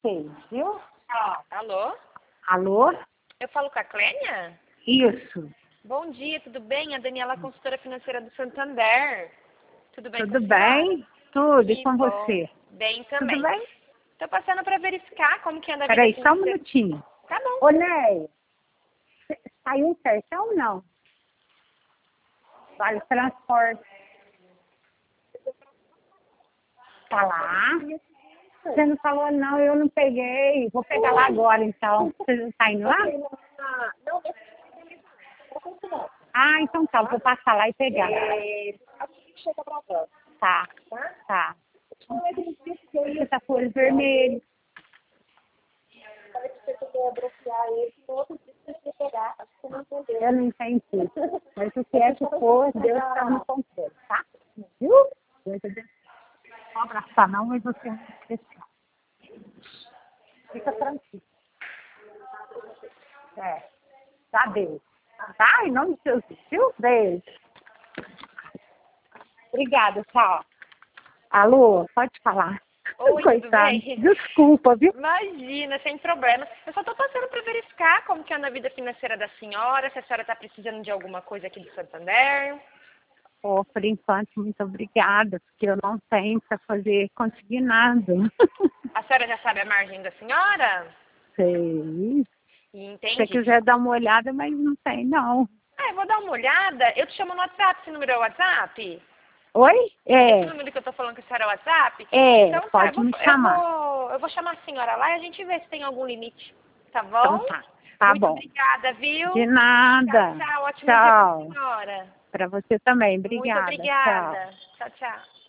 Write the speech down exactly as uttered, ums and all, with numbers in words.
vocês, viu? Alô? Alô? Eu falo com a Clênia? Isso. Bom dia, tudo bem? A Daniela, consultora financeira do Santander. Tudo bem Tudo com a senhora? bem? Tudo. E Que com bom. você? Bem Tudo também. bem? Tô passando para verificar como que anda a vida Peraí, só um financeira. minutinho. Tá bom. Ô, Ney, saiu certão ou não? Vale transporte. Tá lá? Você não falou não, eu não peguei. Vou pegar lá agora, então. Você tá indo lá? Ah, então tá. Vou passar lá e pegar. Tá, tá. Você tá com o olho vermelho. Eu não entendi. Mas o que é que for, Deus está no controle, tá? Viu? Deus abençoe. Não abraçar não, mas você é muito especial. Fica tranquilo. É. Tá, beijo. Tá? Em nome de Jesus, viu? Beijo. Obrigada, tchau. Alô, pode falar. Oi, tudo Coitado. bem? Desculpa, viu? Imagina, sem problema. Eu só tô passando para verificar como que anda a vida financeira da senhora, se a senhora tá precisando de alguma coisa aqui do Santander. Oh, por enquanto, muito obrigada, porque eu não tenho para fazer conseguir nada. A senhora já sabe a margem da senhora? Sei. Se Entendi. você quiser dar uma olhada, mas não tem, não. Ah, eu vou dar uma olhada. Eu te chamo no WhatsApp. Esse número é o WhatsApp? Oi? É, Esse número que eu tô falando que a senhora é o WhatsApp? é, Então tá, pode eu me vou, eu chamar. vou, eu vou chamar a senhora lá e a gente vê se tem algum limite. Tá Então bom? tá. Tá Muito bom. obrigada, viu? De nada. Tchau, tchau. Ótimo dia pra Tchau. senhora. Para você também. Muito Obrigada. Tchau. obrigada. Tchau, tchau.